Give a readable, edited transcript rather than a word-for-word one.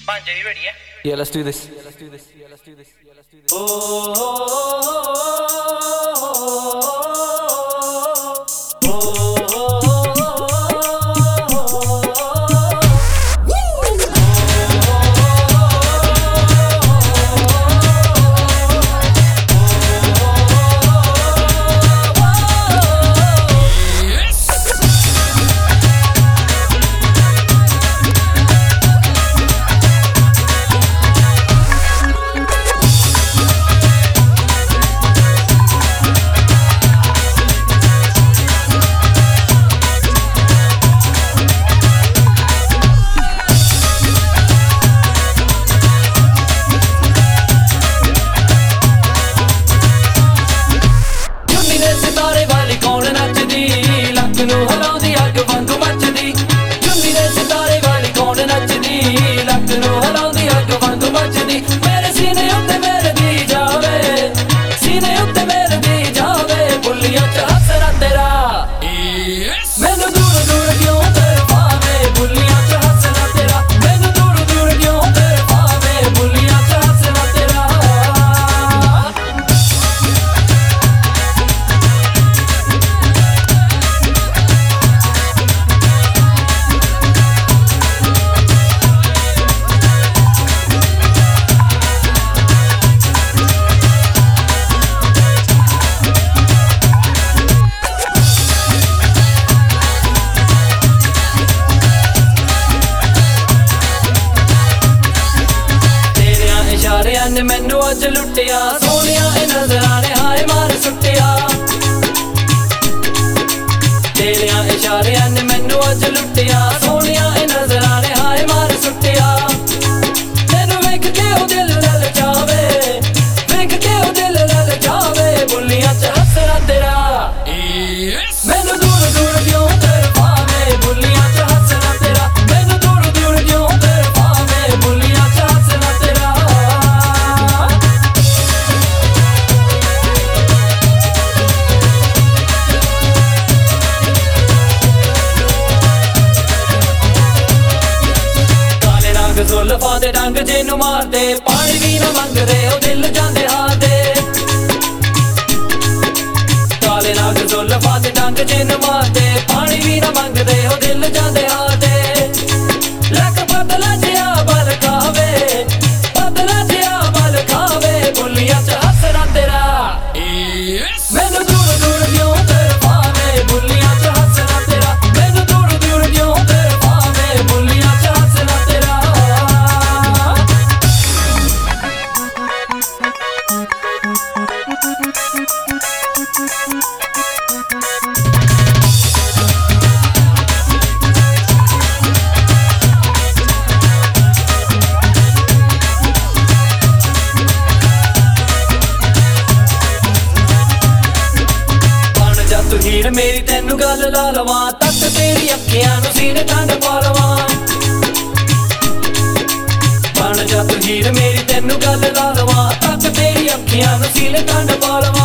Yeah, let's do this. मैनू अज लुटिया सोनिया नजरां ने हाय मार सुटिया तेरियां इशारियां ने मैनू अज लुटिया सोनिया नजरां ने हाय मार सुटिया तेनू वेख के ओ दिल ललचावे वेख के ओ दिल ललचावे बुलियां च हसना तेरा मैनू दूर दूर क्यों तरफावे बुलियां च हसना तेरा मैनू दूर दूर क्यों तरफावे बुलियां च हसना तेरा जुल्फां दे डंग जिन्नू मारदे पानी भी ना मंगदे ओ दिल जांदे हारदे काले नाग जुल्फां दे डंग जिन्नू मारदे पानी भी ना मंगदे ओ दिल जांदे हारदे लक बदला जिया बल खावे बदला जिया बल खावे बुलियां च हसना तेरा मैनू दूर दूर क्यों तरफावे बुलियां च हसना तेरा मैनू दूर दूर क्यों तरफावे बुलियां च हसना तेरा हीर मेरी तेनू गल ला लवां तक तेरी अखियां नू सीने ठंड पा लवां बन जा तू हीर मेरी तेनू गल ला लवां तक तेरी अखियां नू सीने ठंड पा लवां